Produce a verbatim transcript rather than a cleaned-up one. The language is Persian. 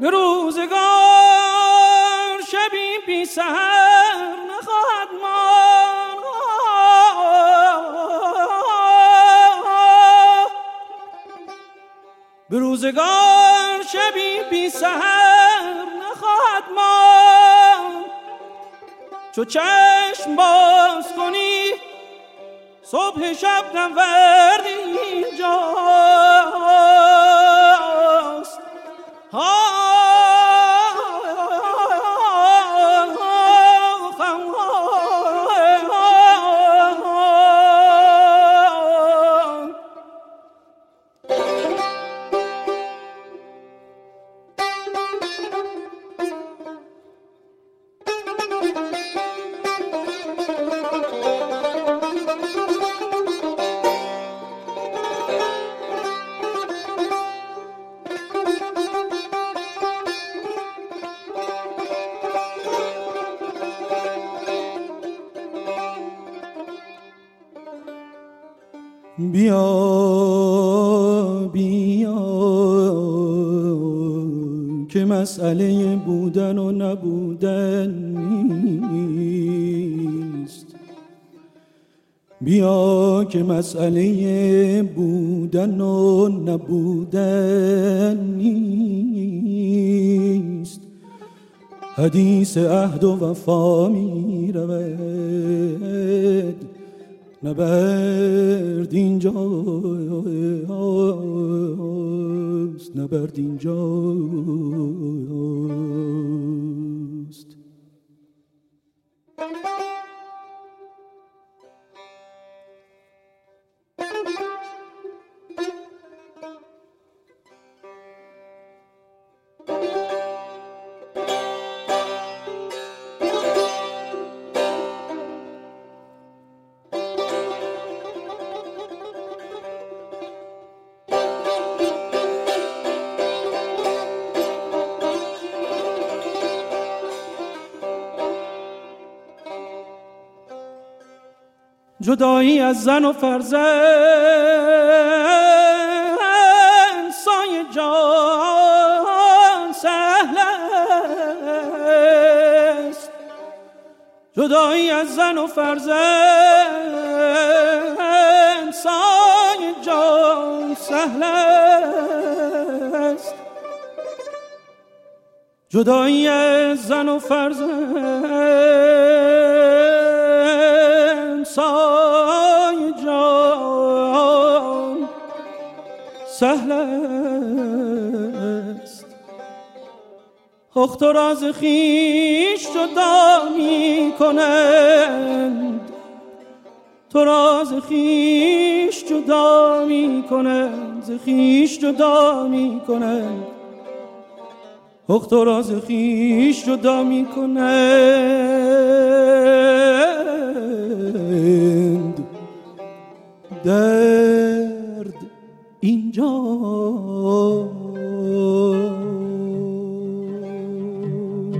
به روزگار شبی بی سحر نخواهد ماند، به روزگار شبی بی سحر نخواهد ماند. چو چشم باز کنی صبح شب نورد اینجاست. بیا بیا که مسئله بودن و نبودن نیست. بیا که مسئله بودن و نبودن نیست. حدیث عهد و وفا می رود، نبرد اینجاست، نبرد اینجاست. جدایی از زن و فرزند سایه جان سهل است. جدایی از زن و فرزند سایه جان سهل است. جدایی از زن و فرزند سایه جان سهل است. خخ تو راز خویش جدا می کنند، تو راز خویش جدا می کنند، ز خویش جدا می کنند. خخ تو راز خویش جدا می کنند.